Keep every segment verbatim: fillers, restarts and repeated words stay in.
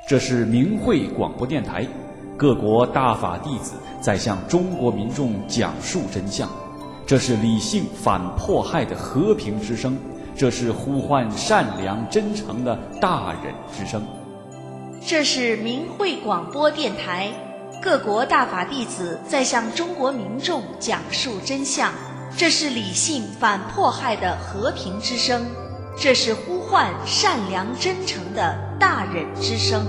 这是明慧广播电台，各国大法弟子在向中国民众讲述真相。这是理性反迫害的和平之声，这是呼唤善良真诚的大忍之声。 这是明慧广播电台，各国大法弟子在向中国民众讲述真相。这是理性反迫害的和平之声，这是呼唤善良真诚的大忍之声。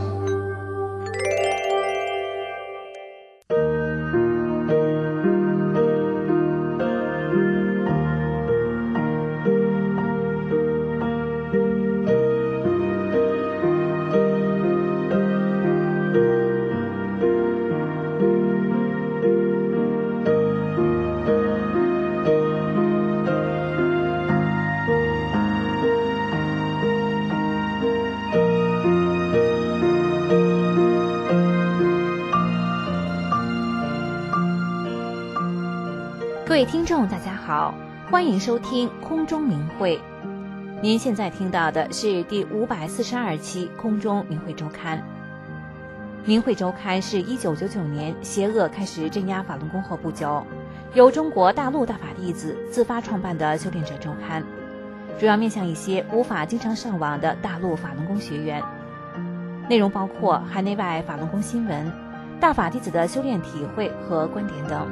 各位听众大家好，欢迎收听空中明慧。您现在听到的是第五百四十二期空中明慧周刊。明慧周刊是一九九九年邪恶开始镇压法轮功后不久，由中国大陆大法弟子自发创办的修炼者周刊，主要面向一些无法经常上网的大陆法轮功学员。内容包括海内外法轮功新闻、大法弟子的修炼体会和观点等。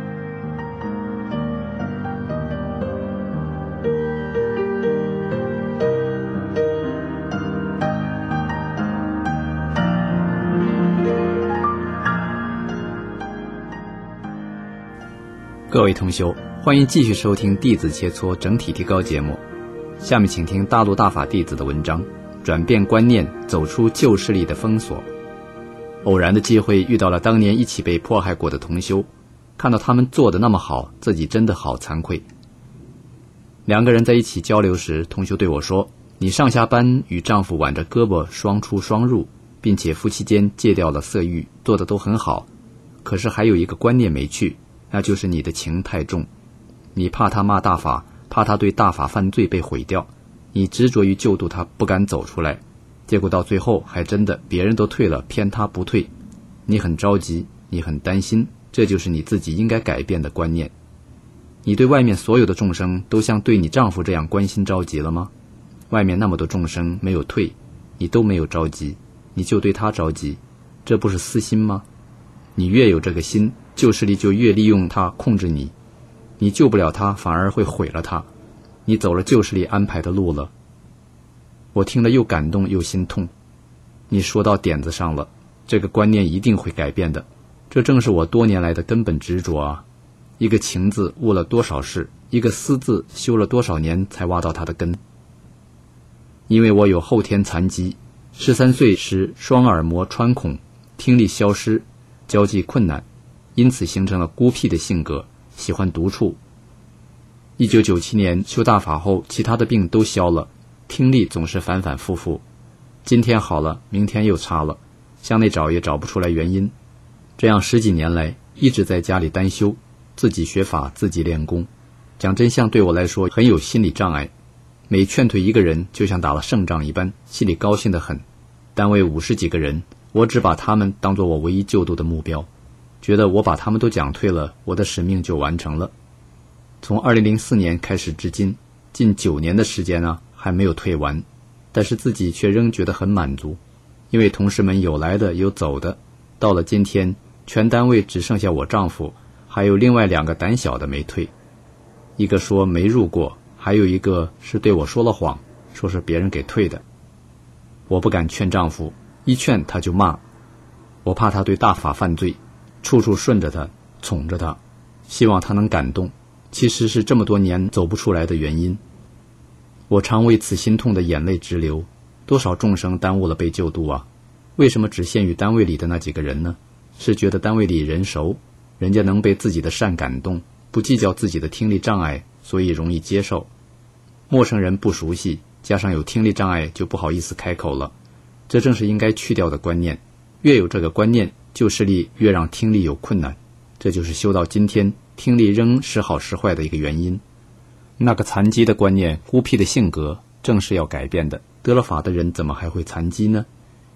各位同修，欢迎继续收听弟子切磋整体提高节目。下面请听大陆大法弟子的文章，转变观念，走出旧势力的封锁。偶然的机会遇到了当年一起被迫害过的同修，看到他们做得那么好，自己真的好惭愧。两个人在一起交流时，同修对我说，你上下班与丈夫挽着胳膊双出双入，并且夫妻间戒掉了色欲，做得都很好，可是还有一个观念没去，那就是你的情太重。你怕他骂大法，怕他对大法犯罪被毁掉，你执着于救度他，不敢走出来，结果到最后还真的别人都退了，偏他不退。你很着急，你很担心，这就是你自己应该改变的观念。你对外面所有的众生都像对你丈夫这样关心着急了吗？外面那么多众生没有退，你都没有着急，你就对他着急，这不是私心吗？你越有这个心，旧势力就越利用他控制你，你救不了他，反而会毁了他，你走了旧势力安排的路了。我听了又感动又心痛，你说到点子上了，这个观念一定会改变的，这正是我多年来的根本执着啊！一个情字悟了多少事，一个思字修了多少年才挖到它的根。因为我有后天残疾，十三岁时双耳膜穿孔，听力消失，交际困难，因此形成了孤僻的性格，喜欢独处。一九九七年修大法后，其他的病都消了，听力总是反反复复，今天好了，明天又差了，向内找也找不出来原因。这样十几年来，一直在家里单修，自己学法，自己练功。讲真相对我来说很有心理障碍，每劝退一个人就像打了胜仗一般，心里高兴得很。单位五十几个人，我只把他们当作我唯一救度的目标，觉得我把他们都讲退了，我的使命就完成了。从二零零四年开始至今，近九年的时间啊，还没有退完，但是自己却仍觉得很满足，因为同事们有来的有走的，到了今天，全单位只剩下我丈夫，还有另外两个胆小的没退，一个说没入过，还有一个是对我说了谎，说是别人给退的。我不敢劝丈夫，一劝他就骂，我怕他对大法犯罪，处处顺着他，宠着他，希望他能感动，其实是这么多年走不出来的原因。我常为此心痛的眼泪直流，多少众生耽误了被救度啊！为什么只限于单位里的那几个人呢？是觉得单位里人熟，人家能被自己的善感动，不计较自己的听力障碍，所以容易接受。陌生人不熟悉，加上有听力障碍，就不好意思开口了，这正是应该去掉的观念。越有这个观念，旧势力越让听力有困难，这就是修到今天听力仍时好时坏的一个原因。那个残疾的观念，孤僻的性格，正是要改变的。得了法的人怎么还会残疾呢？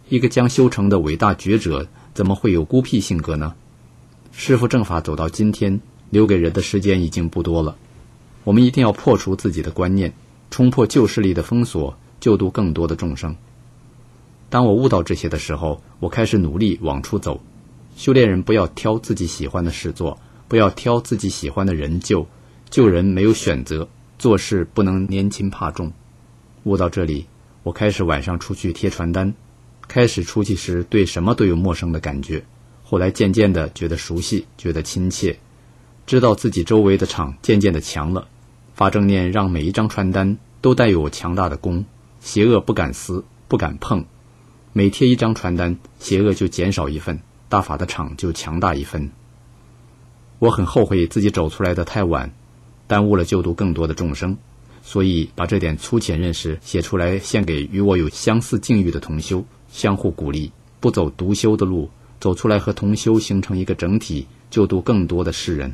一个将修成的伟大觉者，怎么会有孤僻性格呢？师父正法走到今天，留给人的时间已经不多了。我们一定要破除自己的观念，冲破旧势力的封锁，救度更多的众生。当我悟到这些的时候，我开始努力往出走。修炼人不要挑自己喜欢的事做，不要挑自己喜欢的人救，救人没有选择，做事不能年轻怕重。悟到这里，我开始晚上出去贴传单。开始出去时对什么都有陌生的感觉，后来渐渐的觉得熟悉，觉得亲切，知道自己周围的场渐渐的强了。发正念让每一张传单都带有强大的功，邪恶不敢撕，不敢碰。每贴一张传单，邪恶就减少一份，大法的场就强大一分。我很后悔自己走出来的太晚，耽误了救度更多的众生，所以把这点粗浅认识写出来，献给与我有相似境遇的同修，相互鼓励，不走独修的路，走出来和同修形成一个整体，救度更多的世人。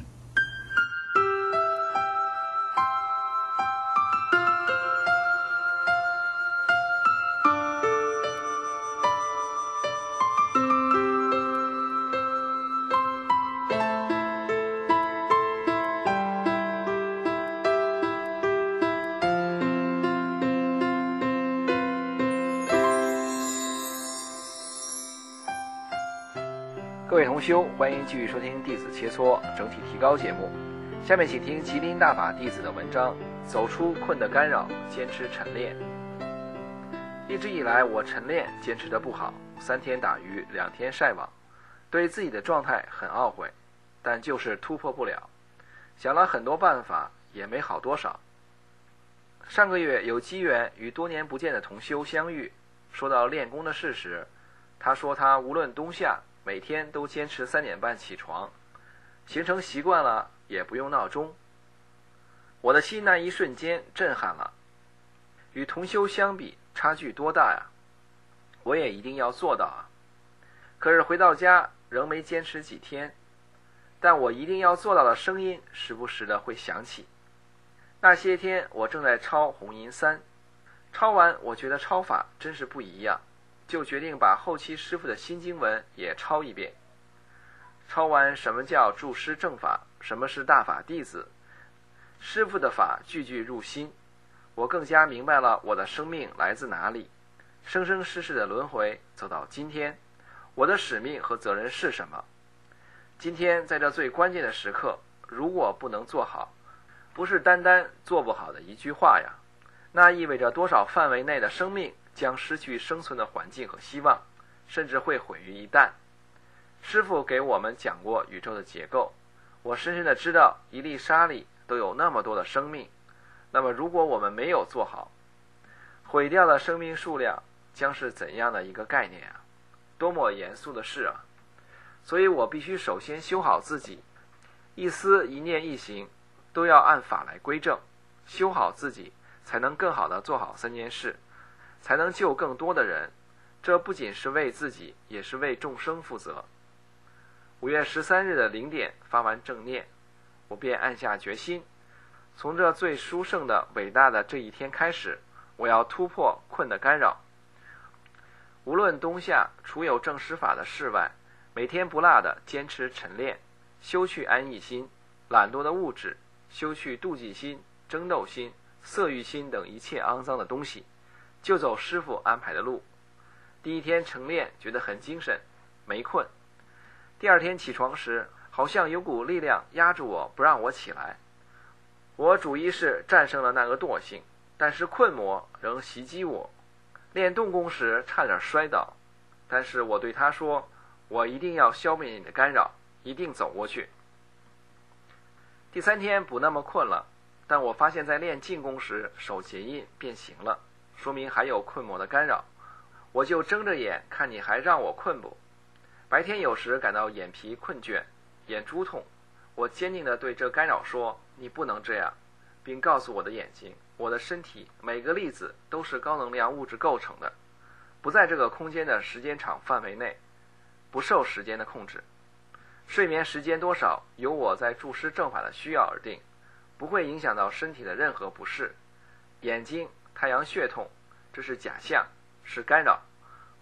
各位同修，欢迎继续收听弟子切磋整体提高节目。下面请听吉林大法弟子的文章，走出困的干扰，坚持晨练。一直以来我晨练坚持的不好，三天打鱼两天晒网，对自己的状态很懊悔，但就是突破不了，想了很多办法也没好多少。上个月有机缘与多年不见的同修相遇，说到练功的事时，他说他无论冬夏每天都坚持三点半起床，形成习惯了，也不用闹钟。我的心那一瞬间震撼了，与同修相比差距多大呀！我也一定要做到啊！可是回到家仍没坚持几天，但我一定要做到的声音时不时的会响起。那些天我正在抄红银三，抄完我觉得抄法真是不一样，就决定把后期师父的新经文也抄一遍。抄完什么叫注师正法，什么是大法弟子，师父的法句句入心，我更加明白了我的生命来自哪里，生生世世的轮回走到今天，我的使命和责任是什么。今天在这最关键的时刻，如果不能做好，不是单单做不好的一句话呀，那意味着多少范围内的生命将失去生存的环境和希望，甚至会毁于一旦。师父给我们讲过宇宙的结构，我深深的知道一粒沙粒都有那么多的生命，那么如果我们没有做好，毁掉的生命数量将是怎样的一个概念啊？多么严肃的事啊！所以我必须首先修好自己，一思一念一行都要按法来归正，修好自己才能更好的做好三件事，才能救更多的人。这不仅是为自己，也是为众生负责。五月十三日的零点发完正念，我便暗下决心，从这最殊胜的伟大的这一天开始，我要突破困的干扰。无论冬夏，除有正师法的事外，每天不落的坚持晨练，修去安逸心、懒惰的物质，修去妒忌心、争斗心、色欲心等一切肮脏的东西，就走师父安排的路。第一天晨练觉得很精神，没困。第二天起床时，好像有股力量压住我，不让我起来。我主意是战胜了那个惰性，但是困魔仍袭击我。练动功时差点摔倒，但是我对他说，我一定要消灭你的干扰，一定走过去。第三天不那么困了，但我发现在练静功时手结印变形了，说明还有困魔的干扰。我就睁着眼看你还让我困不。白天有时感到眼皮困倦，眼珠痛，我坚定地对这干扰说，你不能这样，并告诉我的眼睛，我的身体每个粒子都是高能量物质构成的，不在这个空间的时间场范围内，不受时间的控制。睡眠时间多少由我在注师正法的需要而定，不会影响到身体的任何不适。眼睛、太阳穴痛，这是假象，是干扰，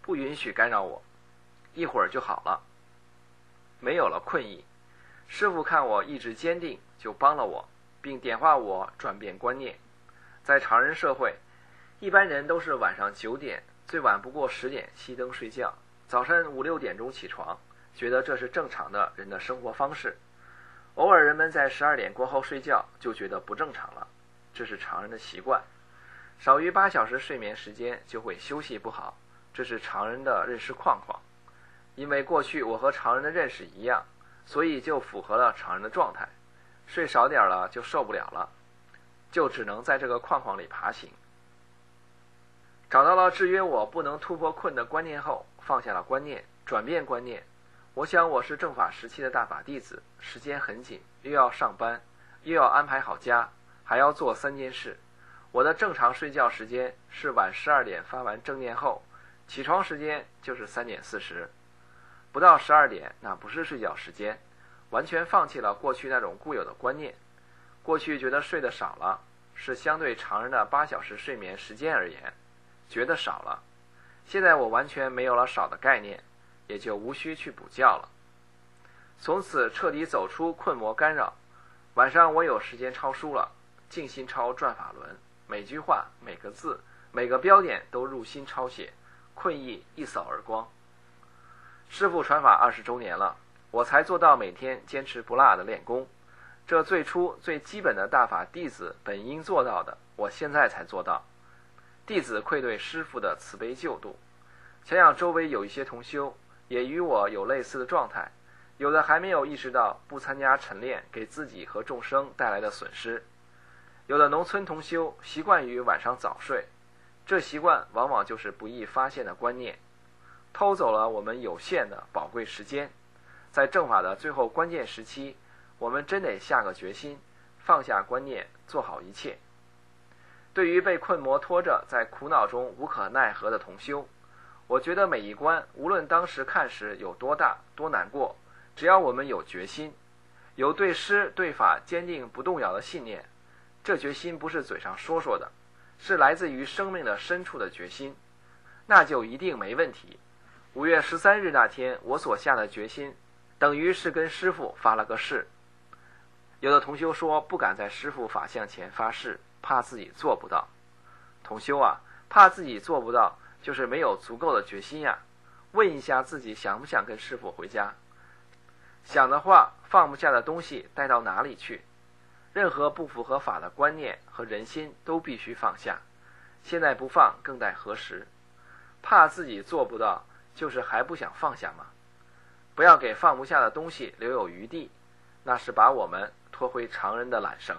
不允许干扰我，一会儿就好了。没有了困意，师父看我意志坚定，就帮了我，并点化我转变观念。在常人社会，一般人都是晚上九点，最晚不过十点熄灯睡觉，早晨五六点钟起床，觉得这是正常的人的生活方式。偶尔人们在十二点过后睡觉，就觉得不正常了，这是常人的习惯。少于八小时睡眠时间就会休息不好，这是常人的认识框框。因为过去我和常人的认识一样，所以就符合了常人的状态，睡少点了就受不了了，就只能在这个框框里爬行。找到了制约我不能突破困的观念后，放下了观念，转变观念。我想我是正法时期的大法弟子，时间很紧，又要上班，又要安排好家，还要做三件事。我的正常睡觉时间是晚十二点发完正念后，起床时间就是三点四十。不到十二点，那不是睡觉时间，完全放弃了过去那种固有的观念。过去觉得睡得少了，是相对常人的八小时睡眠时间而言，觉得少了。现在我完全没有了少的概念，也就无需去补觉了。从此彻底走出困魔干扰。晚上我有时间抄书了，静心抄转法轮，每句话每个字每个标点都入心抄写，困意一扫而光。师父传法二十周年了，我才做到每天坚持不落的练功。这最初最基本的大法弟子本应做到的，我现在才做到。弟子愧对师父的慈悲救度。想想周围有一些同修也与我有类似的状态，有的还没有意识到不参加晨练给自己和众生带来的损失。有的农村同修习惯于晚上早睡，这习惯往往就是不易发现的观念，偷走了我们有限的宝贵时间。在正法的最后关键时期，我们真得下个决心，放下观念，做好一切。对于被困魔拖着在苦恼中无可奈何的同修，我觉得每一关无论当时看时有多大多难过，只要我们有决心，有对师对法坚定不动摇的信念，这决心不是嘴上说说的，是来自于生命的深处的决心，那就一定没问题。五月十三日那天我所下的决心，等于是跟师父发了个誓。有的同修说不敢在师父法像前发誓，怕自己做不到。同修啊，怕自己做不到，就是没有足够的决心呀。问一下自己想不想跟师父回家？想的话，放不下的东西带到哪里去？任何不符合法的观念和人心都必须放下。现在不放，更待何时？怕自己做不到，就是还不想放下吗？不要给放不下的东西留有余地，那是把我们拖回常人的缆绳。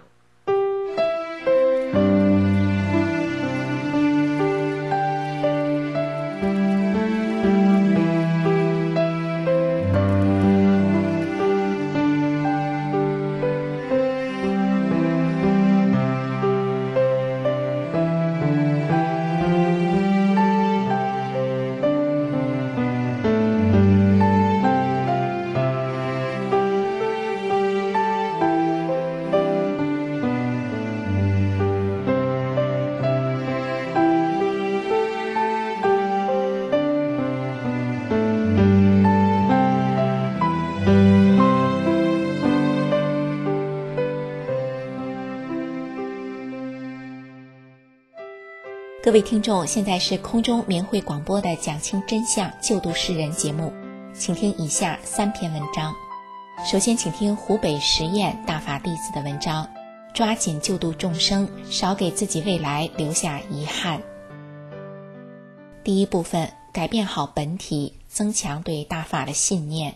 各位听众，现在是空中明慧广播的讲清真相救度世人节目，请听以下三篇文章。首先请听湖北十堰大法弟子的文章，抓紧救度众生，少给自己未来留下遗憾。第一部分，改变好本体，增强对大法的信念。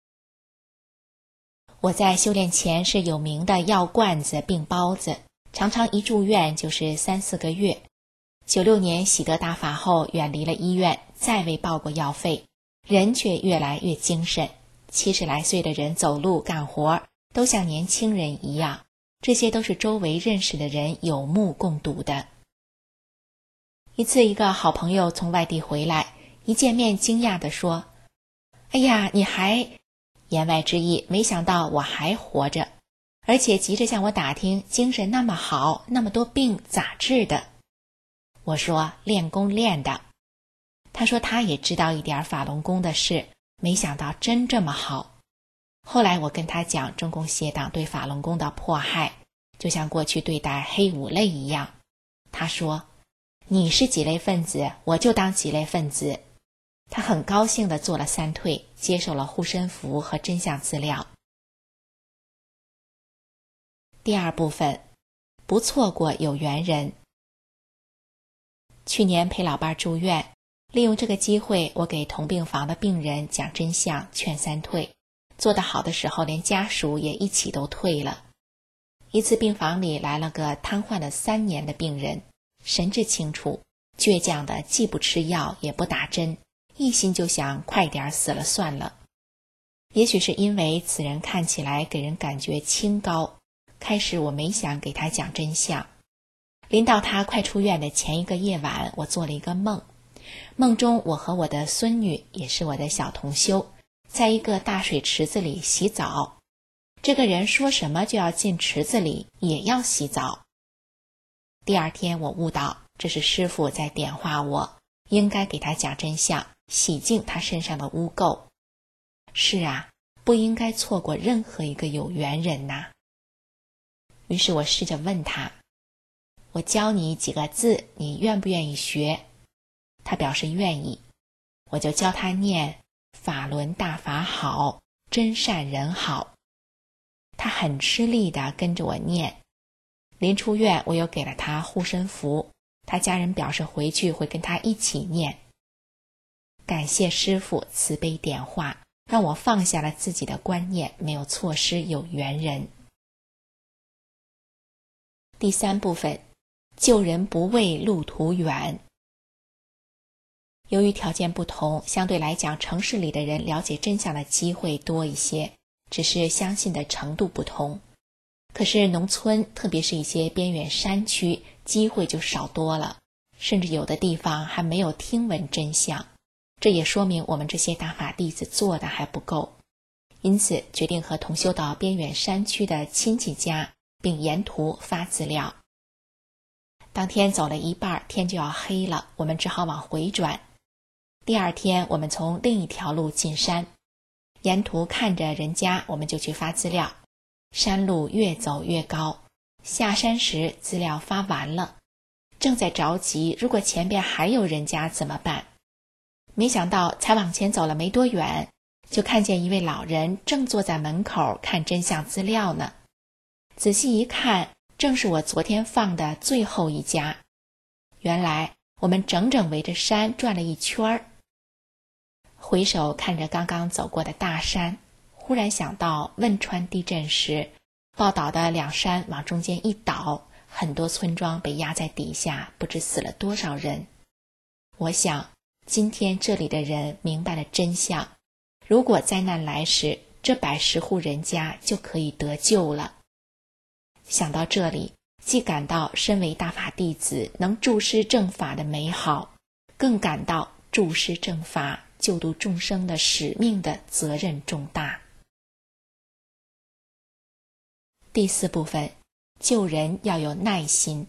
我在修炼前是有名的药罐子病包子，常常一住院就是三四个月。九六年喜得大法后，远离了医院，再未报过药费，人却越来越精神。七十来岁的人走路干活都像年轻人一样，这些都是周围认识的人有目共睹的。一次，一个好朋友从外地回来，一见面惊讶地说：“哎呀，你还……”言外之意，没想到我还活着，而且急着向我打听精神那么好，那么多病咋治的？我说练功练的。 他说他也知道一点法轮功的事，没想到真这么好。后来我跟他讲中共邪党对法轮功的迫害，就像过去对待黑五类一样。他说，你是几类分子，我就当几类分子。他很高兴地做了三退，接受了护身符和真相资料。第二部分，不错过有缘人。去年陪老伴住院，利用这个机会，我给同病房的病人讲真相，劝三退。做得好的时候，连家属也一起都退了。一次病房里来了个瘫痪了三年的病人，神志清楚，倔强的既不吃药也不打针，一心就想快点死了算了。也许是因为此人看起来给人感觉清高，开始我没想给他讲真相。临到他快出院的前一个夜晚，我做了一个梦，梦中我和我的孙女，也是我的小同修，在一个大水池子里洗澡。这个人说什么就要进池子里，也要洗澡。第二天我悟到，这是师父在点化我，应该给他讲真相，洗净他身上的污垢。是啊，不应该错过任何一个有缘人呐。于是我试着问他，我教你几个字，你愿不愿意学？他表示愿意。我就教他念法轮大法好，真善人好。他很吃力地跟着我念。临出院，我又给了他护身符，他家人表示回去会跟他一起念。感谢师父慈悲点化，让我放下了自己的观念，没有错失有缘人。第三部分，救人不畏路途远。由于条件不同，相对来讲，城市里的人了解真相的机会多一些，只是相信的程度不同。可是农村，特别是一些边远山区，机会就少多了，甚至有的地方还没有听闻真相。这也说明我们这些大法弟子做的还不够。因此决定和同修到边远山区的亲戚家，并沿途发资料。当天走了一半，天就要黑了，我们只好往回转。第二天我们从另一条路进山，沿途看着人家，我们就去发资料。山路越走越高，下山时资料发完了，正在着急，如果前边还有人家怎么办？没想到才往前走了没多远，就看见一位老人正坐在门口看真相资料呢。仔细一看，正是我昨天放的最后一家。原来我们整整围着山转了一圈儿。回首看着刚刚走过的大山，忽然想到汶川地震时，报道的两山往中间一倒，很多村庄被压在底下，不知死了多少人。我想今天这里的人明白了真相，如果灾难来时，这百十户人家就可以得救了。想到这里，既感到身为大法弟子能助施正法的美好，更感到助施正法救度众生的使命的责任重大。第四部分，救人要有耐心。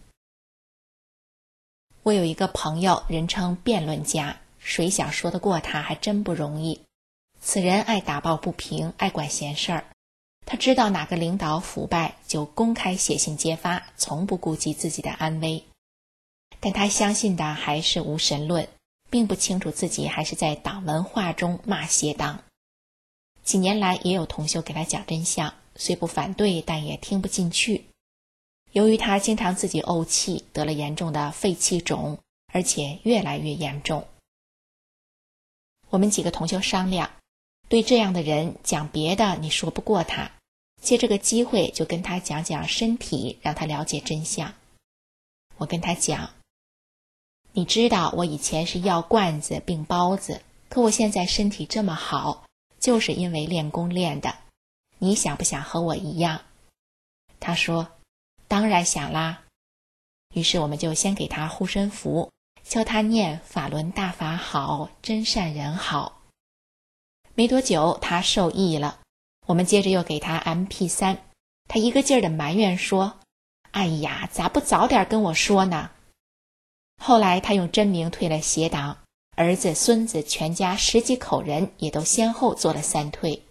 我有一个朋友，人称辩论家，谁想说得过他还真不容易。此人爱打抱不平，爱管闲事儿。他知道哪个领导腐败，就公开写信揭发，从不顾及自己的安危。但他相信的还是无神论，并不清楚自己还是在党文化中骂邪党。几年来也有同修给他讲真相，虽不反对，但也听不进去。由于他经常自己怄气，得了严重的肺气肿，而且越来越严重。我们几个同修商量，对这样的人讲别的你说不过他，借这个机会就跟他讲讲身体，让他了解真相。我跟他讲，你知道我以前是药罐子病包子，可我现在身体这么好，就是因为练功练的。你想不想和我一样？他说当然想啦。于是我们就先给他护身符，教他念法轮大法好，真善人好。没多久他受益了，我们接着又给他 M P 三， 他一个劲儿地埋怨说，哎呀，咋不早点跟我说呢？后来他用真名退了邪党， 儿子、孙子全家十几口人也都先后做了三退。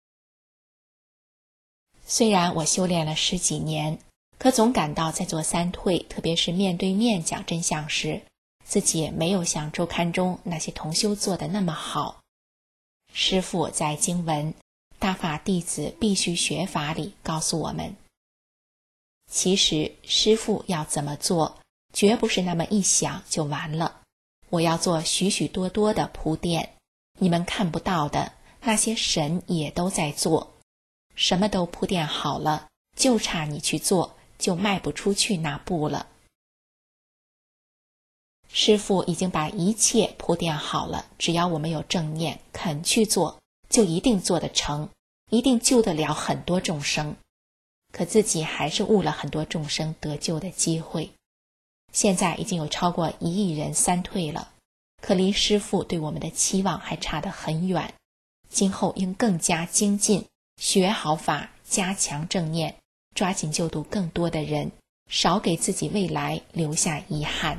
虽然我修炼了十几年，可总感到在做三退，特别是面对面讲真相时，自己也没有像周刊中那些同修做的那么好。师父在经文《大法弟子必须学法》里告诉我们，其实师父要怎么做，绝不是那么一想就完了。我要做许许多多的铺垫，你们看不到的，那些神也都在做。什么都铺垫好了，就差你去做，就迈不出去那步了。师父已经把一切铺垫好了，只要我们有正念，肯去做，就一定做得成，一定救得了很多众生。可自己还是误了很多众生得救的机会。现在已经有超过一亿人三退了，可离师父对我们的期望还差得很远。今后应更加精进，学好法，加强正念，抓紧救度更多的人，少给自己未来留下遗憾。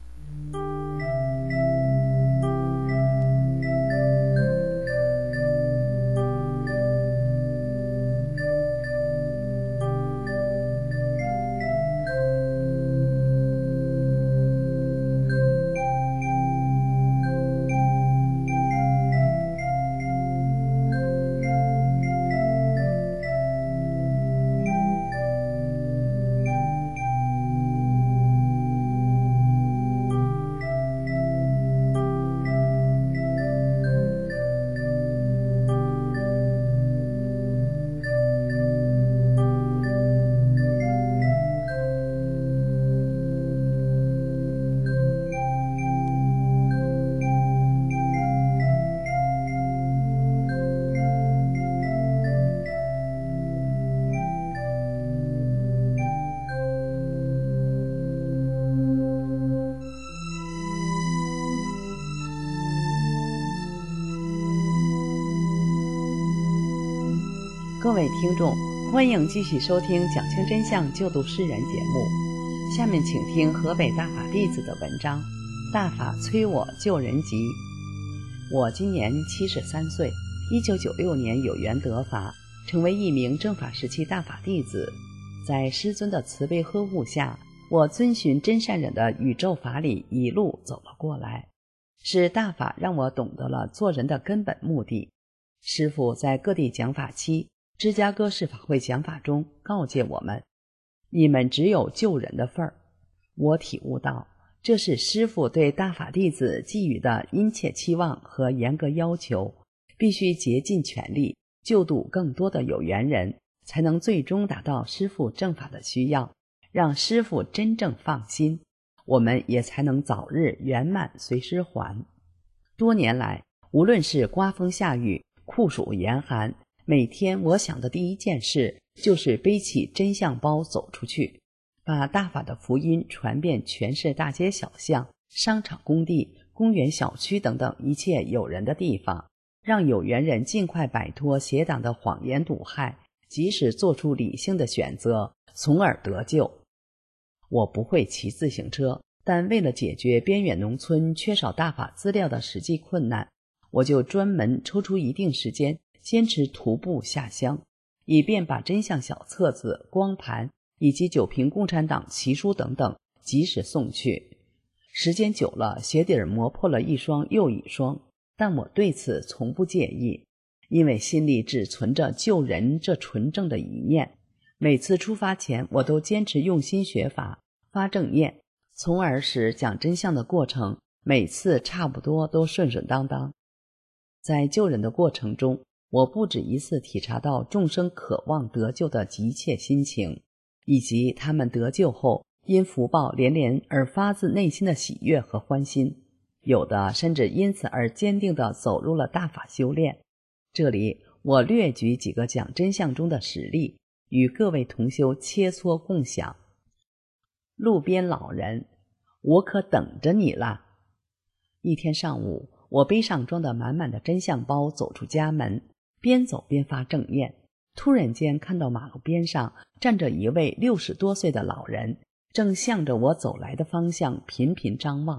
各位听众，欢迎继续收听讲清真相救度世人节目。下面请听河北大法弟子的文章《大法催我救人急》。我今年七十三岁，一九九六年有缘得法，成为一名正法时期大法弟子。在师尊的慈悲呵护下，我遵循真善忍的宇宙法理一路走了过来，是大法让我懂得了做人的根本目的。师父在各地讲法期，芝加哥市法会讲法中告诫我们，你们只有救人的份儿。我体悟到，这是师父对大法弟子寄予的殷切期望和严格要求，必须竭尽全力救度更多的有缘人，才能最终达到师父正法的需要，让师父真正放心，我们也才能早日圆满随师还。多年来，无论是刮风下雨、酷暑严寒，每天我想的第一件事就是背起真相包走出去，把大法的福音传遍全市大街小巷、商场、工地、公园、小区等等一切有人的地方，让有缘人尽快摆脱邪党的谎言毒害，及时做出理性的选择，从而得救。我不会骑自行车，但为了解决边远农村缺少大法资料的实际困难，我就专门抽出一定时间坚持徒步下乡，以便把真相小册子、光盘以及九评共产党奇书等等及时送去。时间久了，鞋底磨破了一双又一双，但我对此从不介意，因为心里只存着救人这纯正的一念。每次出发前，我都坚持用心学法，发正念，从而使讲真相的过程每次差不多都顺顺当当。在救人的过程中，我不止一次体察到众生渴望得救的急切心情，以及他们得救后因福报连连而发自内心的喜悦和欢心，有的甚至因此而坚定地走入了大法修炼。这里我略举几个讲真相中的实例，与各位同修切磋共享。路边老人，我可等着你了。一天上午，我背上装得满满的真相包走出家门，边走边发正念，突然间看到马路边上站着一位六十多岁的老人，正向着我走来的方向频频张望，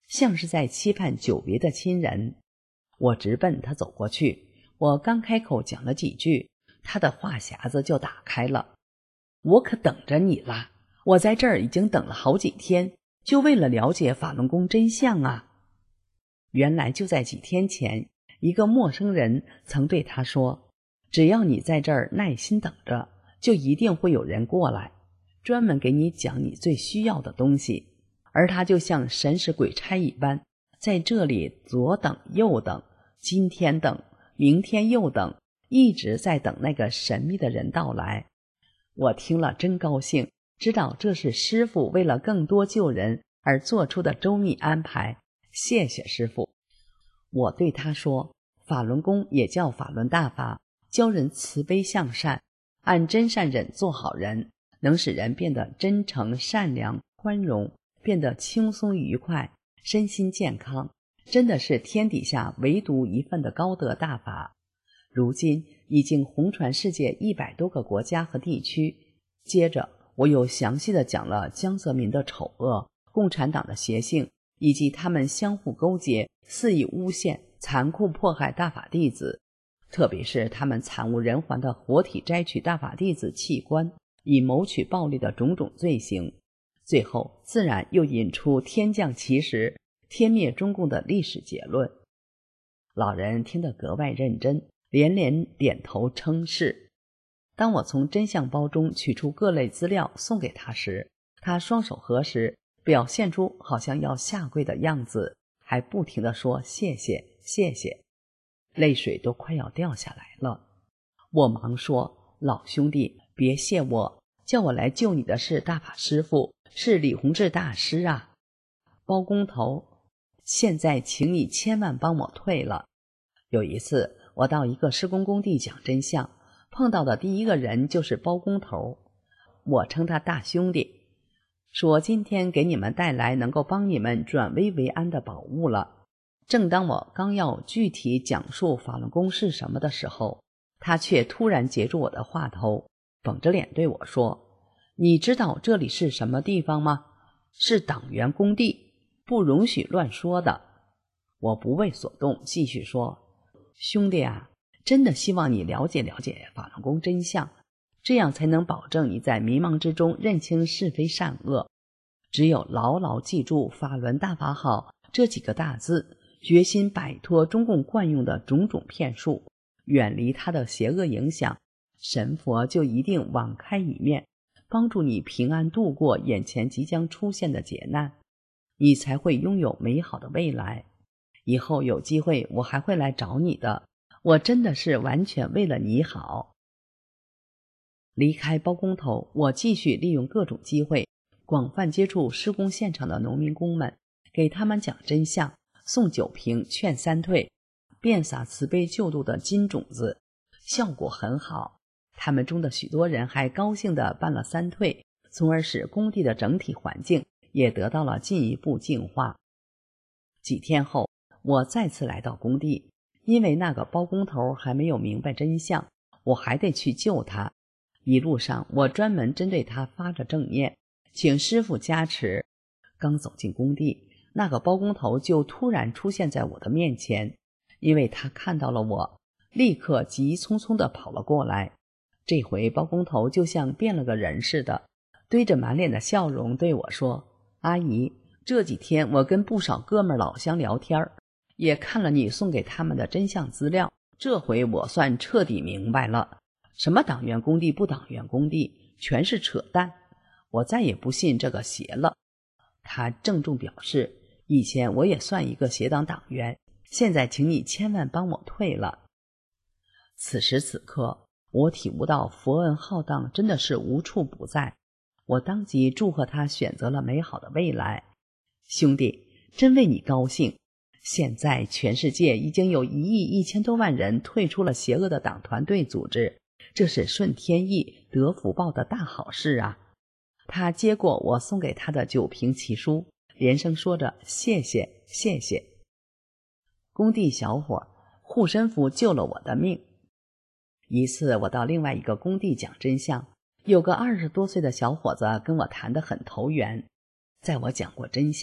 像是在期盼久别的亲人。我直奔他走过去，我刚开口讲了几句，他的话匣子就打开了。我可等着你啦，我在这儿已经等了好几天，就为了了解法轮功真相啊。原来就在几天前，一个陌生人曾对他说，只要你在这儿耐心等着，就一定会有人过来，专门给你讲你最需要的东西。而他就像神使鬼差一般，在这里左等右等，今天等，明天又等，一直在等那个神秘的人到来。我听了真高兴，知道这是师父为了更多救人而做出的周密安排，谢谢师父。我对他说，法轮功也叫法轮大法，教人慈悲向善，按真善忍做好人，能使人变得真诚善良宽容，变得轻松愉快，身心健康，真的是天底下唯独一份的高德大法。如今已经红传世界一百多个国家和地区。接着我又详细的讲了江泽民的丑恶、共产党的邪性，以及他们相互勾结，肆意诬陷、残酷迫害大法弟子，特别是他们惨无人寰的活体摘取大法弟子器官，以谋取暴利的种种罪行。最后自然又引出天降奇石，天灭中共的历史结论。老人听得格外认真，连连点头称是。当我从真相包中取出各类资料送给他时，他双手合十，表现出好像要下跪的样子，还不停地说谢谢谢谢，泪水都快要掉下来了。我忙说，老兄弟别谢我，叫我来救你的是大法师父，是李洪志大师啊。包工头，现在请你千万帮我退了。有一次我到一个施工工地讲真相，碰到的第一个人就是包工头，我称他大兄弟，说今天给你们带来能够帮你们转危为安的宝物了。正当我刚要具体讲述法轮功是什么的时候，他却突然截住我的话头，绷着脸对我说，你知道这里是什么地方吗？是党员工地，不容许乱说的。我不为所动，继续说，兄弟啊，真的希望你了解了解法轮功真相，这样才能保证你在迷茫之中认清是非善恶。只有牢牢记住法轮大法好这几个大字，决心摆脱中共惯用的种种骗术，远离他的邪恶影响，神佛就一定网开一面，帮助你平安度过眼前即将出现的劫难，你才会拥有美好的未来。以后有机会我还会来找你的，我真的是完全为了你好。离开包工头，我继续利用各种机会，广泛接触施工现场的农民工们，给他们讲真相，送酒瓶劝三退，遍洒慈悲救度的金种子，效果很好。他们中的许多人还高兴地办了三退，从而使工地的整体环境也得到了进一步净化。几天后，我再次来到工地，因为那个包工头还没有明白真相，我还得去救他。一路上我专门针对他发着正念，请师父加持。刚走进工地，那个包工头就突然出现在我的面前，因为他看到了我，立刻急匆匆地跑了过来。这回包工头就像变了个人似的，堆着满脸的笑容对我说，阿姨，这几天我跟不少哥们老乡聊天，也看了你送给他们的真相资料，这回我算彻底明白了，什么党员工地不党员工地，全是扯淡，我再也不信这个邪了。他郑重表示，以前我也算一个邪党党员，现在请你千万帮我退了。此时此刻，我体悟到佛恩浩荡真的是无处不在，我当即祝贺他选择了美好的未来。兄弟，真为你高兴，现在全世界已经有一亿一千多万人退出了邪恶的党团队组织，这是顺天意得福报的大好事啊。他接过我送给他的酒瓶奇书，连声说着谢谢谢谢。工地小伙护身符救了我的命。一次我到另外一个工地讲真相，有个二十多岁的小伙子跟我谈得很投缘，在我讲过真相，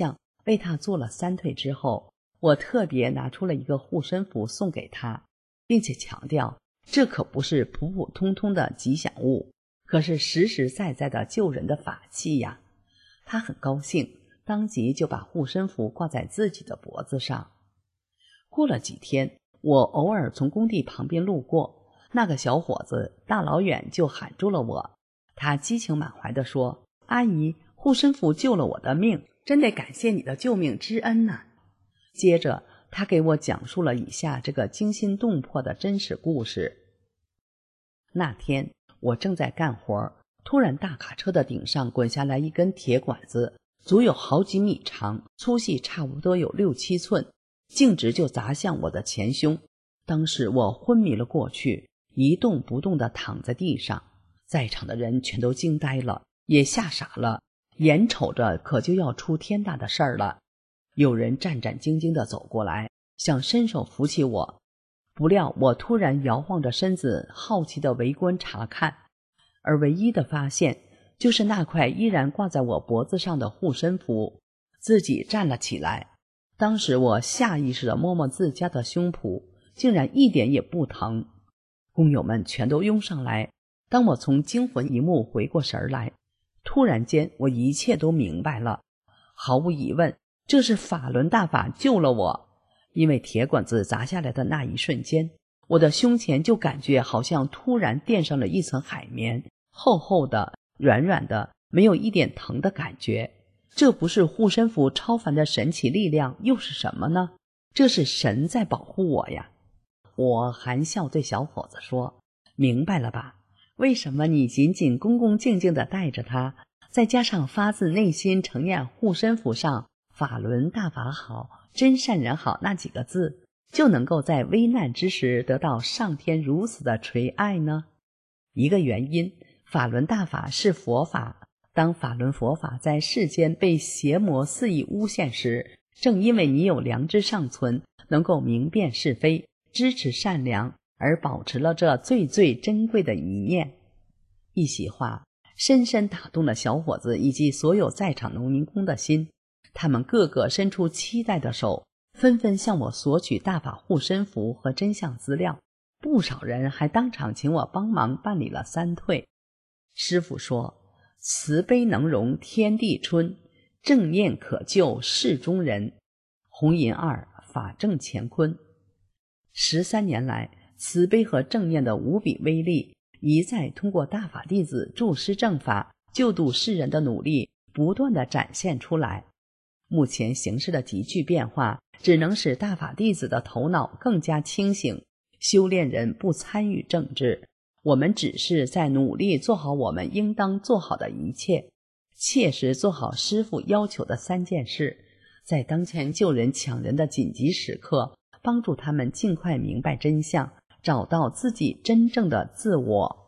为他做了三退之后，我特别拿出了一个护身符送给他，并且强调这可不是普普通通的吉祥物，可是实实在在的救人的法器呀。他很高兴，当即就把护身符挂在自己的脖子上。过了几天，我偶尔从工地旁边路过，那个小伙子大老远就喊住了我，他激情满怀地说：阿姨，护身符救了我的命，真得感谢你的救命之恩呐。接着他给我讲述了以下这个惊心动魄的真实故事。那天我正在干活，突然大卡车的顶上滚下来一根铁管子，足有好几米长，粗细差不多有六七寸，径直就砸向我的前胸。当时我昏迷了过去，一动不动地躺在地上，在场的人全都惊呆了，也吓傻了，眼瞅着可就要出天大的事儿了。有人战战兢兢地走过来，想伸手扶起我，不料我突然摇晃着身子，好奇地围观查看，而唯一的发现就是那块依然挂在我脖子上的护身符。自己站了起来，当时我下意识地摸摸自家的胸脯，竟然一点也不疼。工友们全都拥上来，当我从惊魂一幕回过神来，突然间我一切都明白了。毫无疑问，这是法轮大法救了我。因为铁管子砸下来的那一瞬间，我的胸前就感觉好像突然垫上了一层海绵，厚厚的，软软的，没有一点疼的感觉。这不是护身符超凡的神奇力量，又是什么呢？这是神在保护我呀。我含笑对小伙子说：明白了吧？为什么你仅仅恭恭敬敬地带着它，再加上发自内心承念护身符上法轮大法好，真善人好那几个字，就能够在危难之时得到上天如此的垂爱呢？一个原因，法轮大法是佛法，当法轮佛法在世间被邪魔肆意诬陷时，正因为你有良知尚存，能够明辨是非，支持善良，而保持了这最最珍贵的一念。一席话深深打动了小伙子以及所有在场农民工的心，他们个个伸出期待的手，纷纷向我索取大法护身符和真相资料，不少人还当场请我帮忙办理了三退。师父说：慈悲能容天地春，正念可救世中人。红银二，法正乾坤。十三年来，慈悲和正念的无比威力，一再通过大法弟子助师正法、救度世人的努力，不断地展现出来。目前形势的急剧变化，只能使大法弟子的头脑更加清醒，修炼人不参与政治，我们只是在努力做好我们应当做好的一切，切实做好师父要求的三件事，在当前救人抢人的紧急时刻，帮助他们尽快明白真相，找到自己真正的自我。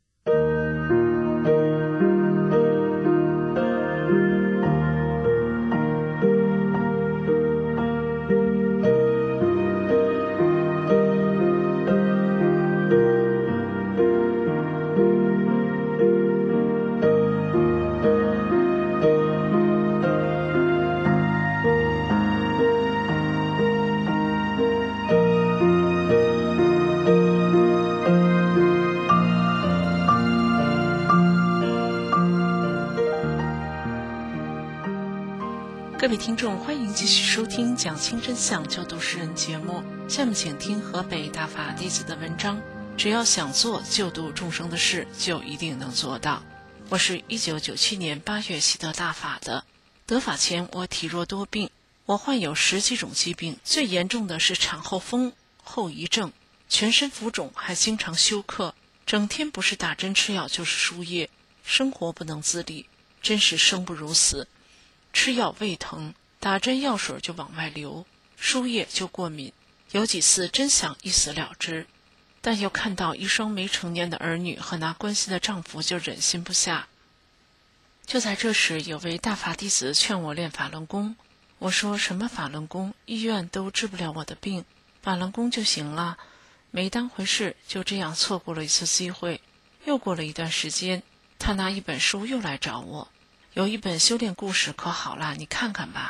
各位听众，欢迎继续收听讲清真相救度世人节目。下面请听河北大法弟子的文章，只要想做救度众生的事，就一定能做到。我是一九九七年八月习得大法的，得法前我体弱多病，我患有十几种疾病，最严重的是产后风后遗症，全身浮肿，还经常休克，整天不是打针吃药就是输液，生活不能自理，真是生不如死。吃药胃疼，打针药水就往外流，输液就过敏，有几次真想一死了之，但又看到一双没成年的儿女和拿关系的丈夫，就忍心不下。就在这时，有位大法弟子劝我练法轮功，我说什么法轮功，医院都治不了我的病，法轮功就行了，没当回事，就这样错过了一次机会。又过了一段时间，他拿一本书又来找我，有一本修炼故事可好啦，你看看吧。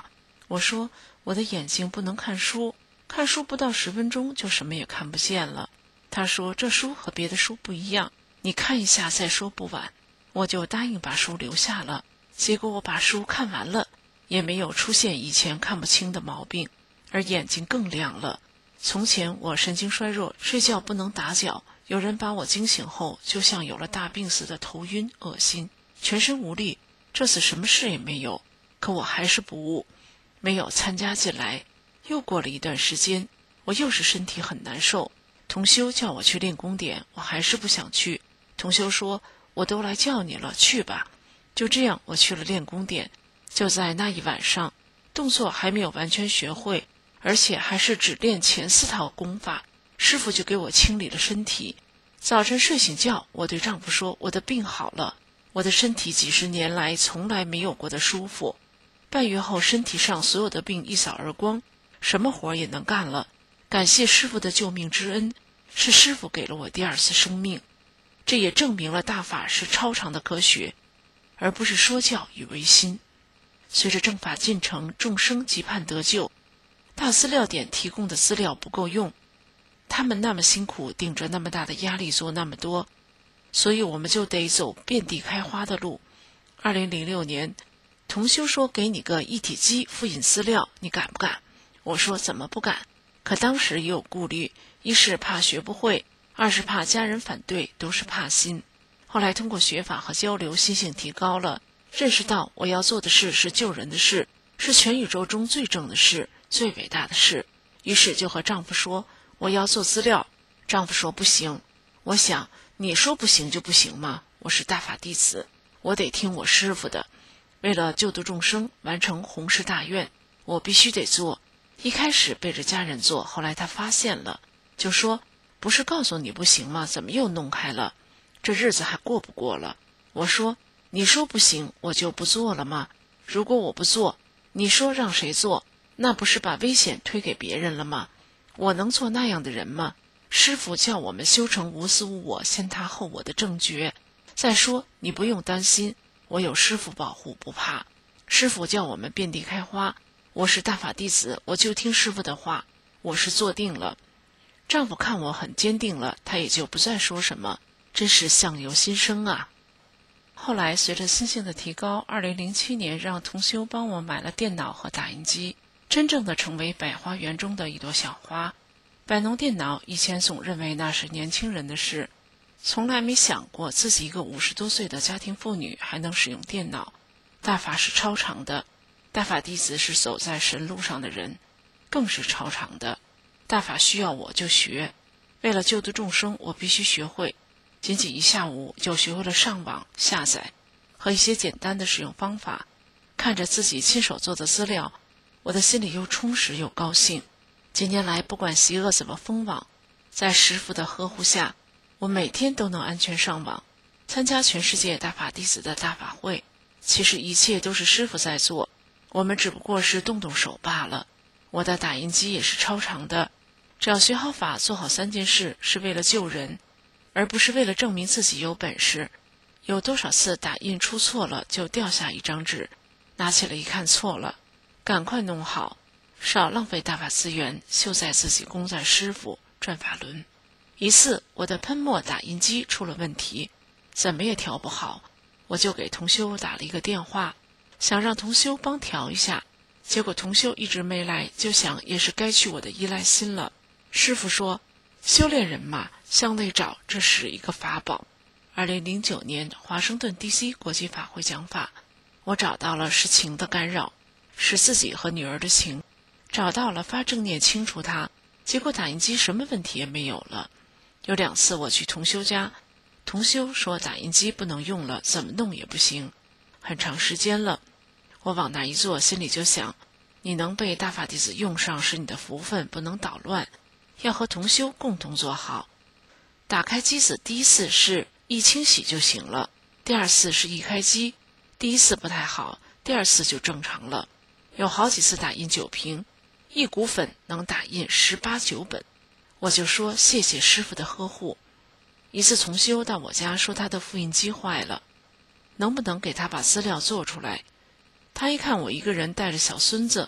我说我的眼睛不能看书，看书不到十分钟就什么也看不见了。他说这书和别的书不一样，你看一下再说不晚。我就答应把书留下了，结果我把书看完了，也没有出现以前看不清的毛病，而眼睛更亮了。从前我神经衰弱，睡觉不能打脚，有人把我惊醒后就像有了大病似的头晕恶心，全身无力。这次什么事也没有，可我还是不悟，没有参加进来。又过了一段时间，我又是身体很难受，同修叫我去练功点，我还是不想去。同修说我都来叫你了，去吧。就这样我去了练功点。就在那一晚上，动作还没有完全学会，而且还是只练前四套功法，师父就给我清理了身体。早晨睡醒觉，我对丈夫说我的病好了，我的身体几十年来从来没有过的舒服。半月后，身体上所有的病一扫而光，什么活也能干了。感谢师父的救命之恩，是师父给了我第二次生命。这也证明了大法是超常的科学，而不是说教与唯心。随着正法进程，众生急盼得救，大资料点提供的资料不够用，他们那么辛苦，顶着那么大的压力做那么多，所以我们就得走遍地开花的路。二零零六年，同修说给你个一体机复印资料，你敢不敢？我说怎么不敢？可当时也有顾虑，一是怕学不会，二是怕家人反对，都是怕心。后来通过学法和交流，心性提高了，认识到我要做的事是救人的事，是全宇宙中最正的事，最伟大的事。于是就和丈夫说我要做资料。丈夫说不行。我想你说不行就不行吗？我是大法弟子，我得听我师父的。为了救度众生，完成弘誓大愿，我必须得做。一开始背着家人做，后来他发现了，就说不是告诉你不行吗？怎么又弄开了？这日子还过不过了？我说你说不行，我就不做了吗？如果我不做，你说让谁做？那不是把危险推给别人了吗？我能做那样的人吗？师父叫我们修成无私无我，先他后我的正觉。再说你不用担心，我有师父保护，不怕。师父叫我们遍地开花，我是大法弟子，我就听师父的话，我是坐定了。丈夫看我很坚定了，他也就不再说什么，真是相由心生啊。后来随着心性的提高，二零零七年让同修帮我买了电脑和打印机，真正的成为百花园中的一朵小花。摆弄电脑以前总认为那是年轻人的事，从来没想过自己一个五十多岁的家庭妇女还能使用电脑。大法是超常的，大法弟子是走在神路上的人，更是超常的。大法需要我就学，为了救度众生，我必须学会。仅仅一下午就学会了上网下载和一些简单的使用方法。看着自己亲手做的资料，我的心里又充实又高兴。几年来，不管邪恶怎么封网，在师父的呵护下，我每天都能安全上网，参加全世界大法弟子的大法会。其实一切都是师父在做，我们只不过是动动手罢了。我的打印机也是超常的，只要学好法，做好三件事，是为了救人，而不是为了证明自己有本事。有多少次打印出错了，就掉下一张纸，拿起来一看错了，赶快弄好，少浪费大法资源，秀在自己，功在师父，转法轮。一次我的喷墨打印机出了问题，怎么也调不好，我就给同修打了一个电话，想让同修帮调一下。结果同修一直没来，就想也是该去我的依赖心了。师父说修炼人嘛，向内找，这是一个法宝。二零零九年华盛顿 D C 国际法会讲法，我找到了是情的干扰，是自己和女儿的情，找到了发正念清除它，结果打印机什么问题也没有了。有两次我去同修家，同修说打印机不能用了，怎么弄也不行，很长时间了。我往那一坐，心里就想，你能被大法弟子用上是你的福分，不能捣乱，要和同修共同做好。打开机子，第一次是一清洗就行了，第二次是一开机，第一次不太好，第二次就正常了。有好几次打印九瓶，一股粉能打印十八九本，我就说谢谢师父的呵护。一次同修到我家说他的复印机坏了，能不能给他把资料做出来。他一看我一个人带着小孙子，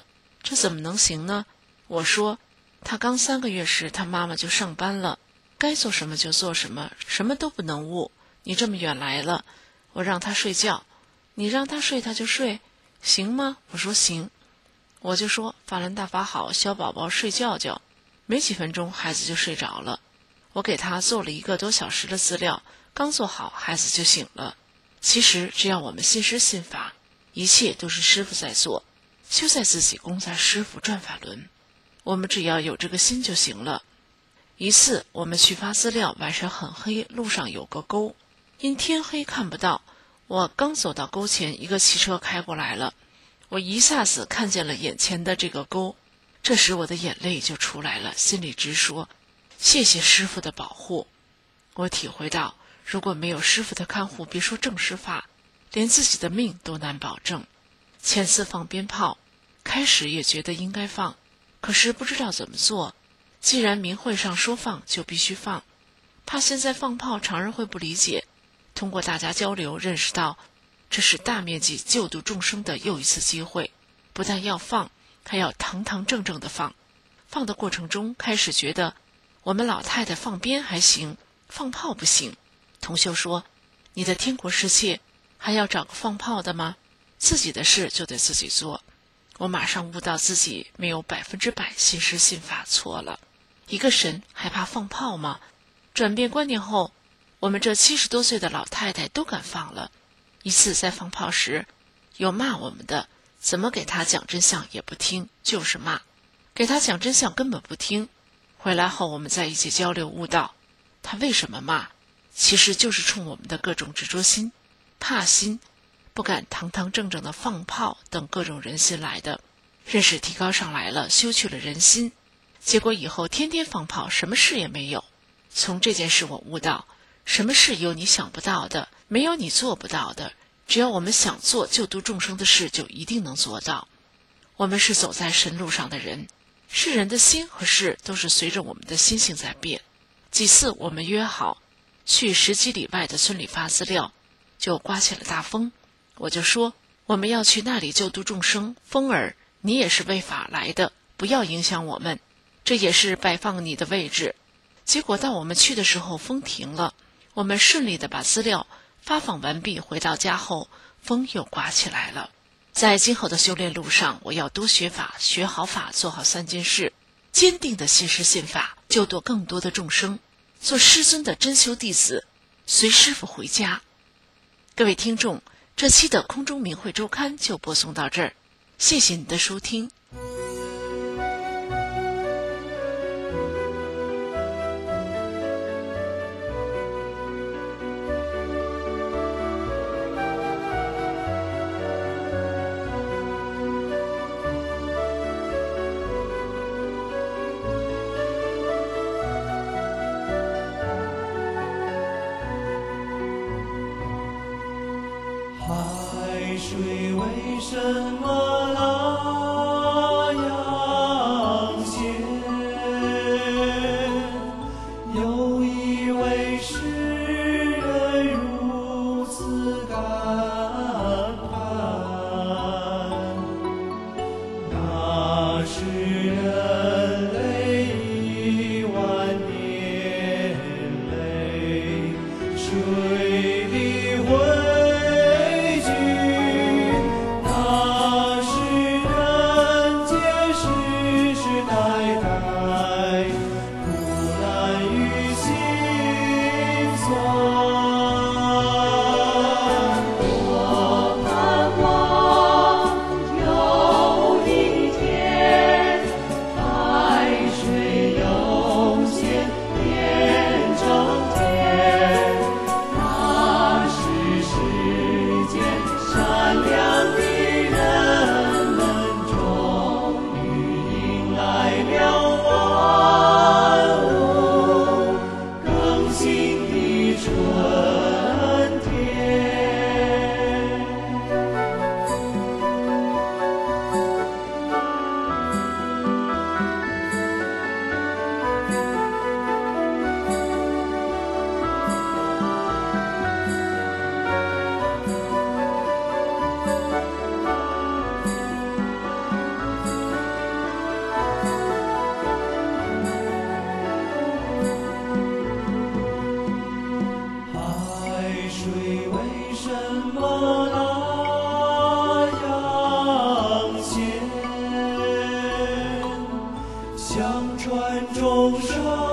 这怎么能行呢？我说，他刚三个月时，他妈妈就上班了，该做什么就做什么，什么都不能误。你这么远来了，我让他睡觉，你让他睡他就睡，行吗？我说行。我就说法兰大法好，小宝宝睡觉觉。没几分钟，孩子就睡着了。我给他做了一个多小时的资料，刚做好，孩子就醒了。其实只要我们信师信法，一切都是师父在做，修在自己，功在师父，转法轮。我们只要有这个心就行了。一次我们去发资料，晚上很黑，路上有个沟，因天黑看不到。我刚走到沟前，一个汽车开过来了，我一下子看见了眼前的这个沟，这时我的眼泪就出来了，心里直说谢谢师父的保护。我体会到，如果没有师父的看护，别说正师法，连自己的命都难保证。前次放鞭炮，开始也觉得应该放，可是不知道怎么做。既然明会上说放，就必须放，怕现在放炮常人会不理解。通过大家交流，认识到这是大面积救度众生的又一次机会，不但要放，还要堂堂正正的放。放的过程中，开始觉得我们老太太放鞭还行，放炮不行。同修说，你的天国世界还要找个放炮的吗？自己的事就得自己做。我马上悟到自己没有百分之百信师信法，错了。一个神还怕放炮吗？转变观念后，我们这七十多岁的老太太都敢放了。一次在放炮时，有骂我们的，怎么给他讲真相也不听，就是骂。给他讲真相根本不听。回来后我们在一起交流，悟到他为什么骂，其实就是冲我们的各种执着心、怕心，不敢堂堂正正的放炮等各种人心来的。认识提高上来了，修去了人心，结果以后天天放炮，什么事也没有。从这件事我悟到，什么事有你想不到的，没有你做不到的。只要我们想做救度众生的事，就一定能做到。我们是走在神路上的人，世人的心和事都是随着我们的心性在变。几次我们约好去十几里外的村里发资料，就刮起了大风。我就说我们要去那里救度众生，风儿你也是为法来的，不要影响我们，这也是摆放你的位置。结果到我们去的时候，风停了，我们顺利的把资料发放完毕，回到家后风又刮起来了。在今后的修炼路上，我要多学法，学好法，做好三件事，坚定的信师信法，救度更多的众生，做师尊的真修弟子，随师父回家。各位听众，这期的空中明慧周刊就播送到这儿，谢谢你的收听。 海水为什么那样咸？有一位诗人如此感叹，那是人类一万年泪水里汇聚，那相传众生